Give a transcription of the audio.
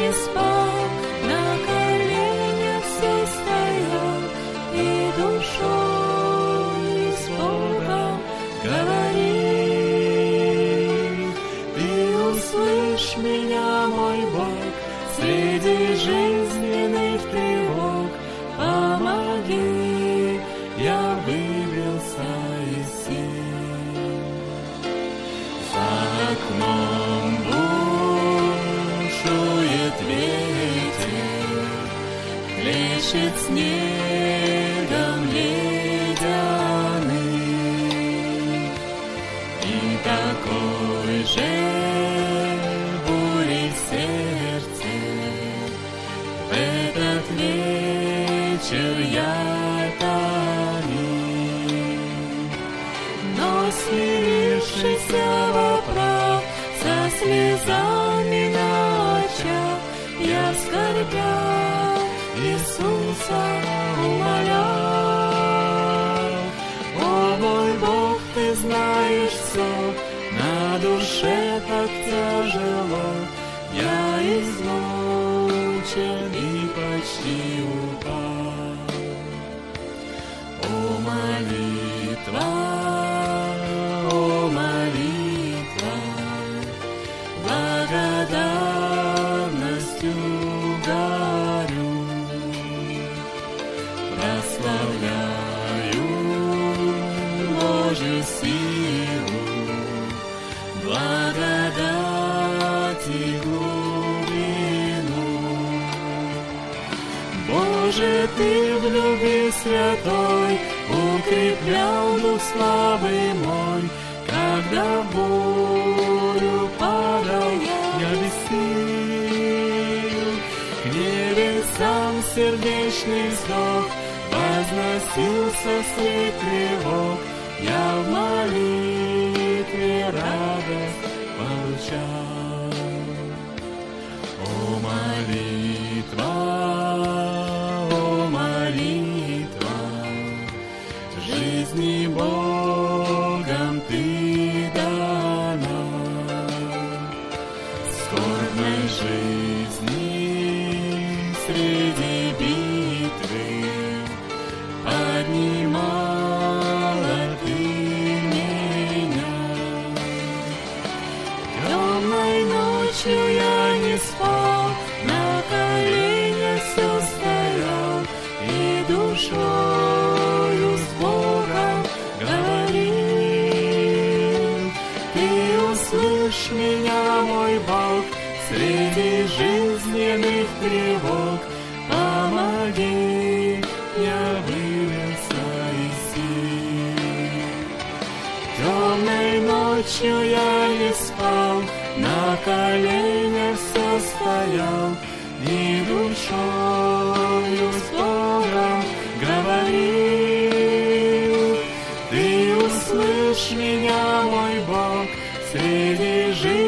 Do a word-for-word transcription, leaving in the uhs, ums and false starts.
не спал, на коленях все стоял, и душой с Богом говорил. Ты услышь меня, мой Бог, среди жизненных тревог, помоги, я выбился из сил. За окном бушует ветер, хлещет снегом ледяным, и такой же бури в сердце в этот вечер я томим. Но смирившийся воправ, со слезами на очах, я скорбя Иисуса умолял. О, мой Бог, ты знаешь все, на душе так тяжело, я измучен и почти упал. О, молитва, о, молитва, благодарностью горю, прославляю Божью силу, благодать и глубину. Боже, Ты в любви святой укреплял дух слабый мой, когда в бурю падал я без сил. К небесам сердечный вздох возносился средь тревог, я в молитве радость получал. О, молитва, о, молитва, жизни Богом ты дана. В скорбной жизни среди битвы поднимала ты меня. Темной ночью я не спал, на коленях все стоял, и душою с Богом говорил. Ты услышь меня, мой Бог, среди жизненных тревог, помоги, я выбился из сил. Темной ночью я не спал, на коленях все стоял, и душою с Богом говорил. Ты услышь меня, мой Бог, среди жизни